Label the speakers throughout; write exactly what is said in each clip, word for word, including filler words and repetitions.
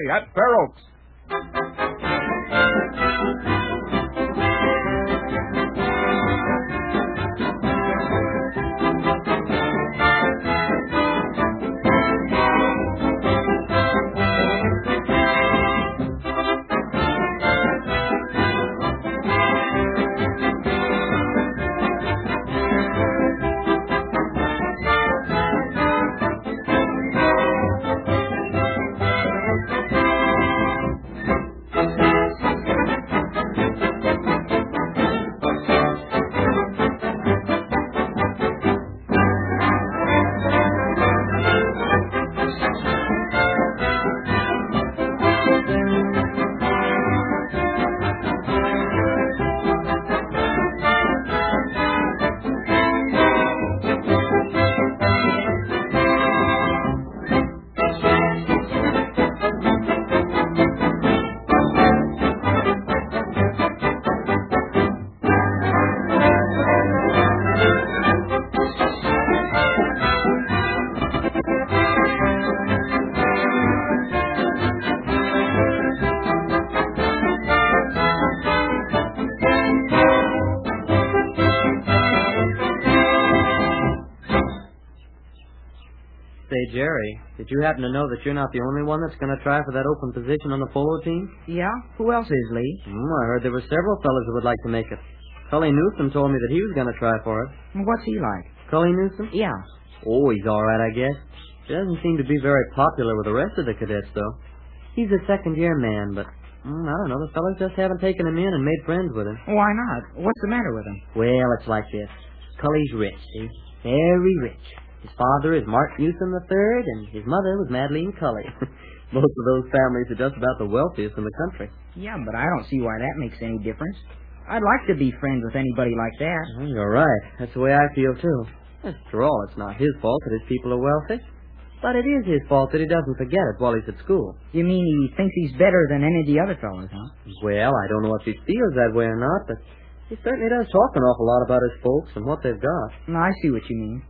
Speaker 1: at Fair Oaks.
Speaker 2: Say, Jerry, did you happen to know that you're not the only one that's going to try for that open position on the polo team?
Speaker 3: Yeah? Who else is, Lee?
Speaker 2: Mm, I heard there were several fellas who would like to make it. Cully Newsom told me that he was going to try for it.
Speaker 3: What's he like?
Speaker 2: Cully Newsom?
Speaker 3: Yeah.
Speaker 2: Oh, he's all right, I guess. He doesn't seem to be very popular with the rest of the cadets, though. He's a second-year man, but mm, I don't know. The fellas just haven't taken him in and made friends with him.
Speaker 3: Why not? What's the matter with him?
Speaker 2: Well, it's like this. Cully's rich, see? Very rich. His father is Mark Newsom the third, and his mother was Madeline Cully. Most of those families are just about the wealthiest in the country.
Speaker 3: Yeah, but I don't see why that makes any difference. I'd like to be friends with anybody like that.
Speaker 2: Well, you're right. That's the way I feel, too. After all, it's not his fault that his people are wealthy. But it is his fault that he doesn't forget it while he's at school.
Speaker 3: You mean he thinks he's better than any of the other fellows, huh?
Speaker 2: Well, I don't know if he feels that way or not, but he certainly does talk an awful lot about his folks and what they've got.
Speaker 3: No, I see what you mean.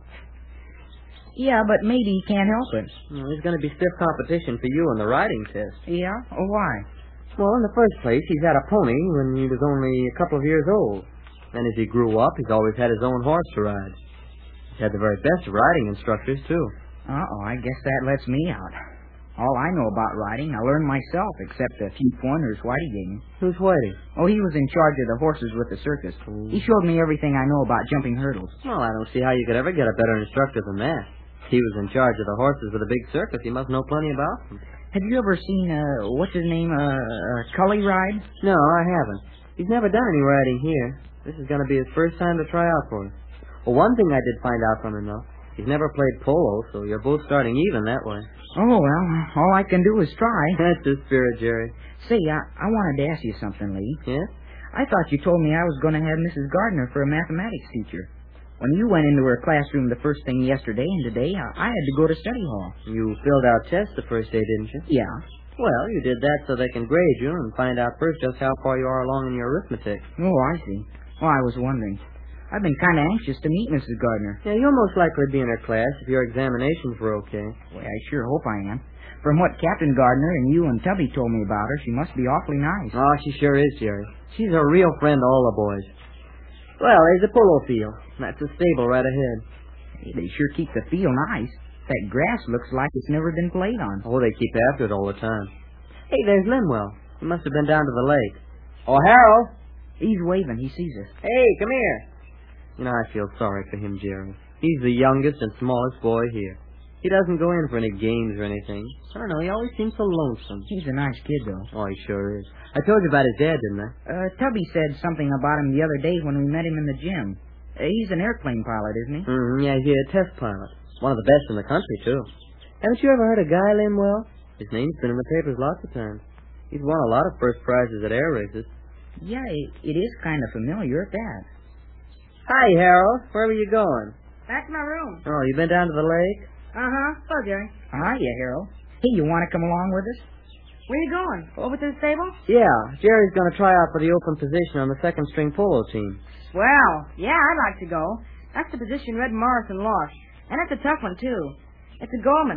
Speaker 3: Yeah, but maybe he can't help it.
Speaker 2: Well, there's going to be stiff competition for you in the riding test.
Speaker 3: Yeah? Oh, why?
Speaker 2: Well, in the first place, he's had a pony when he was only a couple of years old. And as he grew up, he's always had his own horse to ride. He's had the very best of riding instructors, too.
Speaker 3: Uh-oh, I guess that lets me out. All I know about riding, I learned myself, except a few pointers Whitey gave me.
Speaker 2: Who's Whitey?
Speaker 3: Oh, he was in charge of the horses with the circus.
Speaker 2: Mm.
Speaker 3: He showed me everything I know about jumping hurdles.
Speaker 2: Well, I don't see how you could ever get a better instructor than that. He was in charge of the horses with a big circus. He must know plenty about them.
Speaker 3: Have you ever seen, uh, what's his name, uh, uh Cully ride?
Speaker 2: No, I haven't. He's never done any riding here. This is going to be his first time to try out for us. Well, one thing I did find out from him, though. He's never played polo, so you're both starting even that way.
Speaker 3: Oh, well, all I can do is try.
Speaker 2: That's the spirit, Jerry.
Speaker 3: Say, I, I wanted to ask you something, Lee.
Speaker 2: Yeah?
Speaker 3: I thought you told me I was going to have Missus Gardner for a mathematics teacher. When you went into her classroom the first thing yesterday and today, I, I had to go to study hall.
Speaker 2: You filled out tests the first day, didn't you?
Speaker 3: Yeah.
Speaker 2: Well, you did that so they can grade you and find out first just how far you are along in your arithmetic.
Speaker 3: Oh, I see. Well, I was wondering. I've been kind of anxious to meet Missus Gardner.
Speaker 2: Yeah, you'll most likely be in her class if your examinations were okay.
Speaker 3: Well, I sure hope I am. From what Captain Gardner and you and Tubby told me about her, she must be awfully nice.
Speaker 2: Oh, she sure is, Jerry. She's a real friend to all the boys. Well, there's a polo field. That's a stable right ahead.
Speaker 3: Hey, they sure keep the field nice. That grass looks like it's never been played on.
Speaker 2: Oh, they keep after it all the time. Hey, there's Linwell. He must have been down to the lake. Oh, Harold.
Speaker 3: He's waving. He sees us.
Speaker 2: Hey, come here. You know, I feel sorry for him, Jerry. He's the youngest and smallest boy here. He doesn't go in for any games or anything. I don't know, he always seems so lonesome.
Speaker 3: He's a nice kid, though.
Speaker 2: Oh, he sure is. I told you about his dad, didn't I?
Speaker 3: Uh, Tubby said something about him the other day when we met him in the gym. Uh, he's an airplane pilot, isn't he?
Speaker 2: Mm-hmm, yeah, he's a test pilot. One of the best in the country, too. Haven't you ever heard of Guy Limwell? His name's been in the papers lots of times. He's won a lot of first prizes at air races.
Speaker 3: Yeah, it, it is kind of familiar at that.
Speaker 2: Hi, Harold. Where were you going?
Speaker 4: Back to my room.
Speaker 2: Oh, you been down to the lake?
Speaker 4: Uh-huh. Hello, Jerry.
Speaker 3: Hiya, Harold. Hey, you want to come along with us?
Speaker 4: Where you going? Over to the stable?
Speaker 2: Yeah, Jerry's going to try out for the open position on the second-string polo team.
Speaker 4: Well, yeah, I'd like to go. That's the position Red Morrison lost. And it's a tough one, too. It's a Gorman.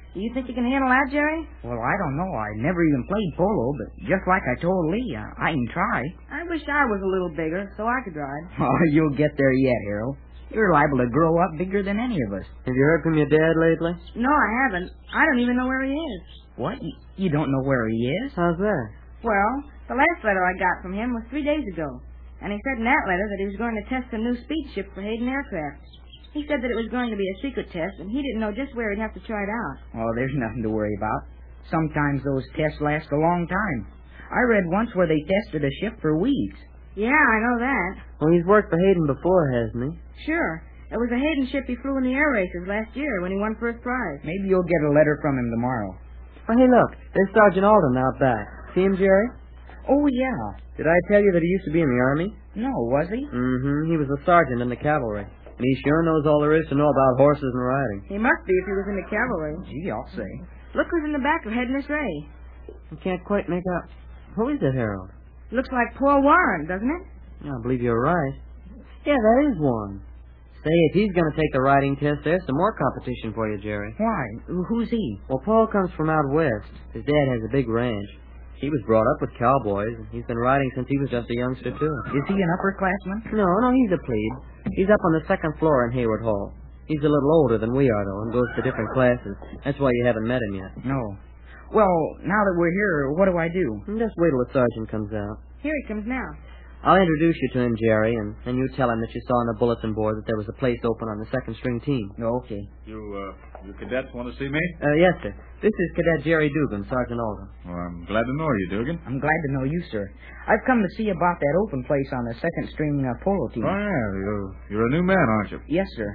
Speaker 4: Do you think you can handle that, Jerry?
Speaker 3: Well, I don't know. I never even played polo, but just like I told Lee, uh, I can try.
Speaker 4: I wish I was a little bigger so I could ride.
Speaker 3: Oh, you'll get there yet, Harold. You're liable to grow up bigger than any of us.
Speaker 2: Have you heard from your dad lately?
Speaker 4: No, I haven't. I don't even know where he is.
Speaker 3: What? You, you don't know where he is?
Speaker 2: How's that?
Speaker 4: Well, the last letter I got from him was three days ago. And he said in that letter that he was going to test a new speed ship for Hayden Aircraft. He said that it was going to be a secret test, and he didn't know just where he'd have to try it out.
Speaker 3: Oh, there's nothing to worry about. Sometimes those tests last a long time. I read once where they tested a ship for weeks.
Speaker 4: Yeah, I know that.
Speaker 2: Well, he's worked for Hayden before, hasn't he?
Speaker 4: Sure. It was a Hayden ship he flew in the air races last year when he won first prize.
Speaker 3: Maybe you'll get a letter from him tomorrow.
Speaker 2: Oh, hey, look. There's Sergeant Alden out back. See him, Jerry?
Speaker 3: Oh, yeah.
Speaker 2: Did I tell you that he used to be in the Army?
Speaker 3: No, was he?
Speaker 2: Mm-hmm. He was a sergeant in the cavalry. And he sure knows all there is to know about horses and riding.
Speaker 4: He must be if he was in the cavalry.
Speaker 3: Gee, I'll say.
Speaker 4: Look who's in the back of Head Miss Ray.
Speaker 2: I can't quite make out. Who is it, Harold?
Speaker 4: Looks like Paul Warren, doesn't it?
Speaker 2: I believe you're right. Yeah, that is one. Say, if he's going to take the riding test, there's some more competition for you, Jerry.
Speaker 3: Why? Who's he?
Speaker 2: Well, Paul comes from out west. His dad has a big ranch. He was brought up with cowboys, and he's been riding since he was just a youngster, too.
Speaker 3: Is he an upperclassman?
Speaker 2: No, no, he's a plebe. He's up on the second floor in Hayward Hall. He's a little older than we are, though, and goes to different classes. That's why you haven't met him yet.
Speaker 3: No. Well, now that we're here, what do I do?
Speaker 2: Just wait till the sergeant comes out.
Speaker 4: Here he comes now.
Speaker 2: I'll introduce you to him, Jerry, and, and you tell him that you saw on the bulletin board that there was a place open on the second string team.
Speaker 3: Oh, okay.
Speaker 1: You, uh, you cadets want to see me?
Speaker 2: Uh, yes, sir. This is Cadet Jerry Dugan, Sergeant Alden.
Speaker 1: Well, I'm glad to know you, Dugan.
Speaker 3: I'm glad to know you, sir. I've come to see about that open place on the second string uh, polo team.
Speaker 1: Oh, yeah. You're, you're a new man, aren't you?
Speaker 3: Yes, sir.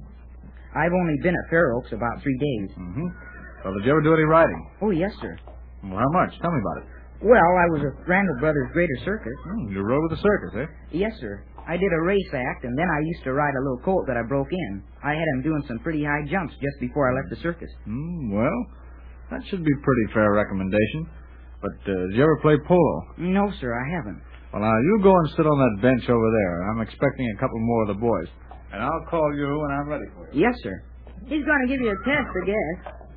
Speaker 3: I've only been at Fair Oaks about three days.
Speaker 1: Mm-hmm. Well, did you ever do any riding?
Speaker 3: Oh, yes, sir.
Speaker 1: Well, how much? Tell me about it.
Speaker 3: Well, I was at Randall Brothers Greater Circus.
Speaker 1: Oh, you rode with the circus, eh?
Speaker 3: Yes, sir. I did a race act, and then I used to ride a little colt that I broke in. I had him doing some pretty high jumps just before I left the circus.
Speaker 1: Mm, well, that should be a pretty fair recommendation. But uh, did you ever play polo?
Speaker 3: No, sir, I haven't.
Speaker 1: Well, now, you go and sit on that bench over there. I'm expecting a couple more of the boys. And I'll call you when I'm ready for you.
Speaker 3: Yes, sir.
Speaker 4: He's going to give you a test, I guess.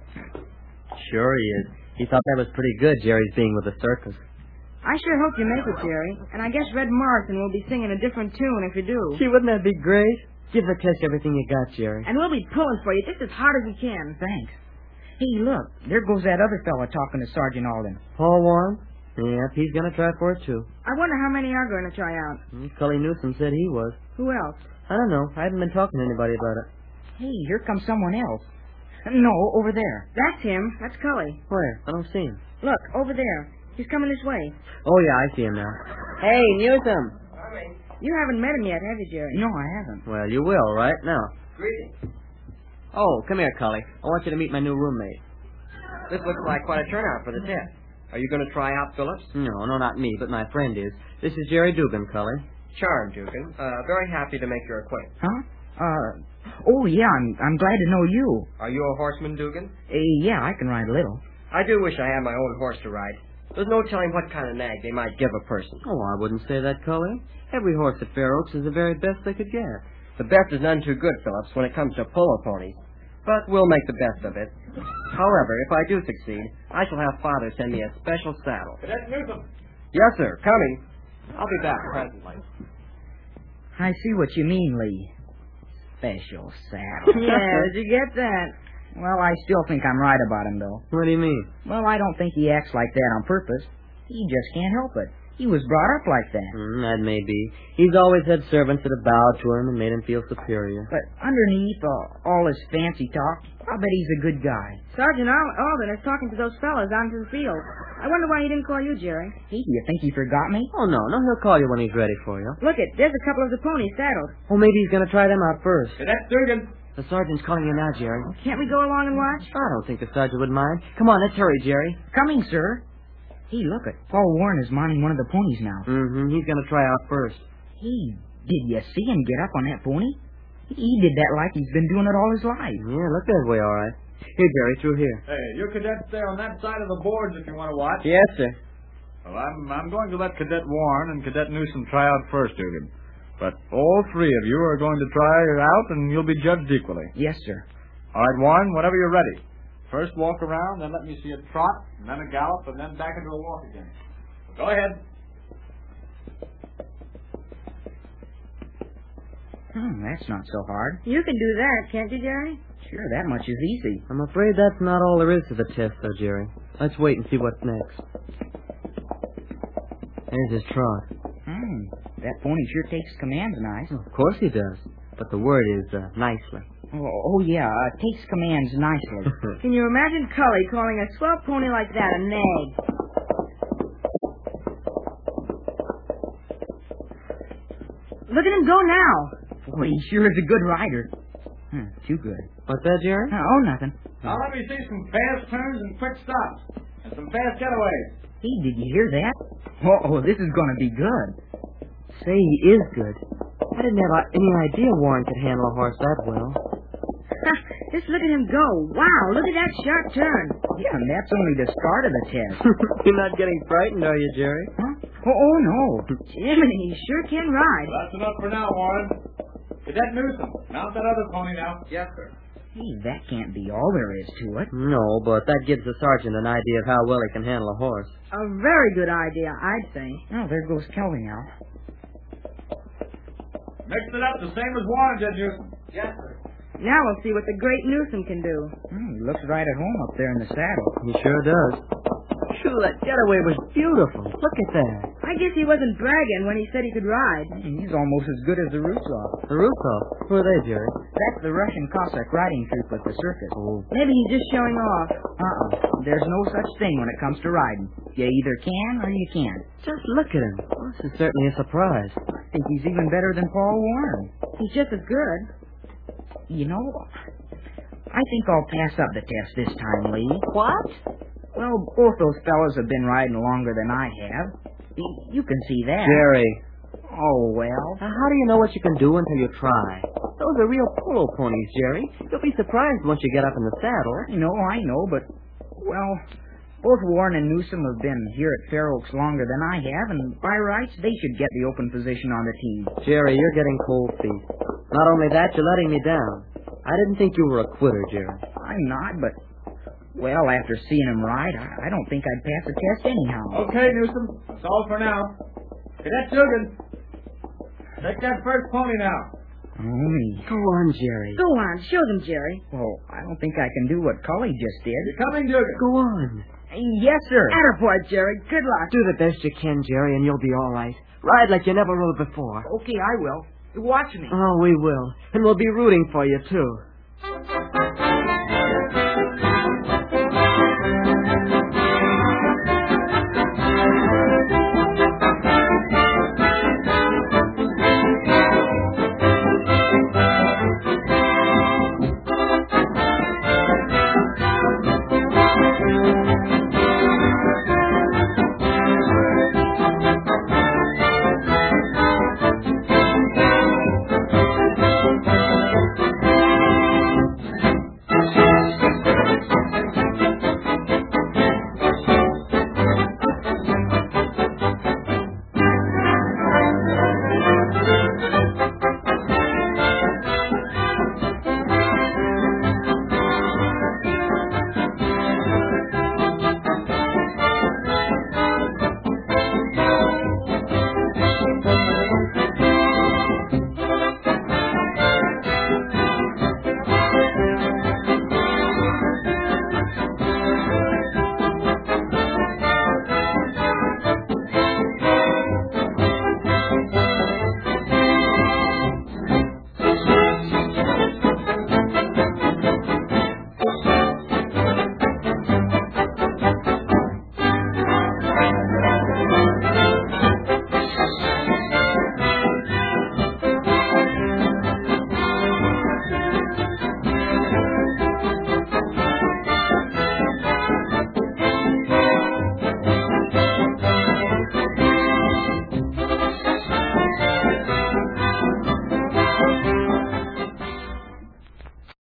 Speaker 2: Sure he is. He thought that was pretty good, Jerry's being with the circus.
Speaker 4: I sure hope you make it, Jerry. And I guess Red Morrison will be singing a different tune if you do.
Speaker 2: Gee, wouldn't that be great? Give the test everything you got, Jerry.
Speaker 4: And we'll be pulling for you just as hard as we can.
Speaker 3: Thanks. Hey, look. There goes that other fella talking to Sergeant Alden.
Speaker 2: Paul Warren? Yep, he's going to try for it, too.
Speaker 4: I wonder how many are going to try out.
Speaker 2: Mm, Cully Newsom said he was.
Speaker 4: Who else?
Speaker 2: I don't know. I haven't been talking to anybody about it.
Speaker 3: Hey, here comes someone else. No, over there.
Speaker 4: That's him. That's Cully.
Speaker 2: Where? I don't see him.
Speaker 4: Look, over there. He's coming this way.
Speaker 2: Oh, yeah, I see him now. Hey, Newsom.
Speaker 4: You haven't met him yet, have you, Jerry?
Speaker 3: No, I haven't.
Speaker 2: Well, you will, right? Now. Greetings. Oh, come here, Cully. I want you to meet my new roommate.
Speaker 5: This looks like quite a turnout for the test. Are you going to try out Phillips?
Speaker 2: No, no, not me, but my friend is. This is Jerry Dugan, Cully.
Speaker 5: Charmed, Dugan. Uh, very happy to make your acquaintance.
Speaker 3: Huh? Uh, oh, yeah, I'm I'm glad to know you.
Speaker 5: Are you a horseman, Dugan?
Speaker 3: Uh, yeah, I can ride a little.
Speaker 5: I do wish I had my own horse to ride. There's no telling what kind of nag they might give a person.
Speaker 2: Oh, I wouldn't say that, Cully. Every horse at Fair Oaks is the very best they could get.
Speaker 5: The best is none too good, Phillips, when it comes to polo ponies. But we'll make the best of it. However, if I do succeed, I shall have Father send me a special saddle.
Speaker 1: Cadet Newsom.
Speaker 5: Yes, sir. Coming. I'll be back presently.
Speaker 3: I see what you mean, Lee. Special saddle.
Speaker 4: Yeah, did you get that?
Speaker 3: Well, I still think I'm right about him, though.
Speaker 2: What do you mean?
Speaker 3: Well, I don't think he acts like that on purpose. He just can't help it. He was brought up like that.
Speaker 2: Mm, that may be. He's always had servants that have bowed to him and made him feel superior.
Speaker 3: But underneath uh, all his fancy talk, I bet he's a good guy.
Speaker 4: Sergeant Al- Alden is talking to those fellas out in the field. I wonder why he didn't call you, Jerry.
Speaker 3: Hey, do you think he forgot me?
Speaker 2: Oh, no, no, he'll call you when he's ready for you.
Speaker 4: Look it, there's a couple of the ponies saddled.
Speaker 2: Oh, maybe he's going to try them out first.
Speaker 5: Cadet Dugan.
Speaker 2: The sergeant's calling you now, Jerry.
Speaker 4: Can't we go along and watch?
Speaker 2: I don't think the sergeant would mind. Come on, let's hurry, Jerry.
Speaker 3: Coming, sir. Hey, look it. Paul Warren is mounting one of the ponies now.
Speaker 2: Mm-hmm. He's going to try out first.
Speaker 3: Hey, did you see him get up on that pony? He did that like he's been doing it all his life.
Speaker 2: Yeah, look that way, all right. Here, Jerry, through here.
Speaker 1: Hey, you cadets stay on that side of the boards if you want to watch.
Speaker 2: Yes, sir.
Speaker 1: Well, I'm, I'm going to let Cadet Warren and Cadet Newsom try out first, Dugan. But all three of you are going to try out, and you'll be judged equally.
Speaker 3: Yes, sir.
Speaker 1: All right, Warren, whenever you're ready. First walk around, then let me see a trot, and then a gallop, and then back into a walk again. Go ahead.
Speaker 3: Hmm, that's not so hard.
Speaker 4: You can do that, can't you, Jerry?
Speaker 3: Sure, that much is easy.
Speaker 2: I'm afraid that's not all there is to the test, though, Jerry. Let's wait and see what's next. There's his trot.
Speaker 3: Hmm, that pony sure takes commands nice.
Speaker 2: Of course he does. But the word is uh, nicely.
Speaker 3: Oh, oh yeah, uh, takes commands nicely.
Speaker 4: Can you imagine Cully calling a swell pony like that a nag? Look at him go now.
Speaker 3: Boy, he sure is a good rider. Hmm, too good.
Speaker 2: What's that, Jerry?
Speaker 3: Oh, nothing.
Speaker 1: Now let me see some fast turns and quick stops. And some fast getaways.
Speaker 3: Hey, did you hear that? Oh, oh this is going to be good.
Speaker 2: Say, he is good. I didn't have uh, any idea Warren could handle a horse that well.
Speaker 4: Just look at him go. Wow, look at that sharp turn.
Speaker 3: Yeah, and that's only the start of the test.
Speaker 2: You're not getting frightened, are you, Jerry?
Speaker 3: Huh? Oh, oh, no.
Speaker 4: Jiminy, he sure can ride.
Speaker 1: That's enough for now, Warren. Cadet Newsom, mount that other pony now. Yes, sir.
Speaker 3: Hey, that can't be all there is to it.
Speaker 2: No, but that gives the sergeant an idea of how well he can handle a horse.
Speaker 4: A very good idea, I'd say.
Speaker 3: Oh, there goes Kelly now.
Speaker 1: Mix it up the same as Warren did, Newsom. Yes, sir.
Speaker 4: Now we'll see what the great Newsom can do.
Speaker 3: Hmm, he looks right at home up there in the saddle.
Speaker 2: He sure does. Phew, that getaway was beautiful. Look at that.
Speaker 4: I guess he wasn't bragging when he said he could ride.
Speaker 3: Hey, he's almost as good as the Rutzov.
Speaker 2: The Rukov. Who are they, Jerry?
Speaker 3: That's the Russian Cossack riding troupe at the circus.
Speaker 2: Oh.
Speaker 4: Maybe he's just showing off.
Speaker 3: Uh-uh. There's no such thing when it comes to riding. You either can or you can't.
Speaker 2: Just look at him. This is certainly a surprise.
Speaker 3: I think he's even better than Paul Warren.
Speaker 4: He's just as good.
Speaker 3: You know, I think I'll pass up the test this time, Lee.
Speaker 2: What?
Speaker 3: Well, both those fellows have been riding longer than I have. Y- You can see that.
Speaker 2: Jerry.
Speaker 3: Oh, well.
Speaker 2: Now, how do you know what you can do until you try? Those are real polo ponies, Jerry. You'll be surprised once you get up in the saddle.
Speaker 3: I know, I know, but, well, both Warren and Newsom have been here at Fair Oaks longer than I have, and by rights, they should get the open position on the team.
Speaker 2: Jerry, you're getting cold feet. Not only that, you're letting me down. I didn't think you were a quitter, Jerry.
Speaker 3: I'm not, but, well, after seeing him ride, I, I don't think I'd pass the test anyhow.
Speaker 1: Okay, Newsom. That's all for now. Cadet Dugan, take that first pony now.
Speaker 3: Oh, me.
Speaker 2: Go on, Jerry.
Speaker 4: Go on, show them, Jerry.
Speaker 3: Well, I don't think I can do what Cully just did.
Speaker 1: You're coming, Dugan.
Speaker 2: Go on.
Speaker 3: Yes, sir.
Speaker 4: Attaboy, Jerry. Good luck.
Speaker 2: Do the best you can, Jerry, and you'll be all right. Ride like you never rode before.
Speaker 3: Okay, I will. Watch me.
Speaker 2: Oh, we will. And we'll be rooting for you, too.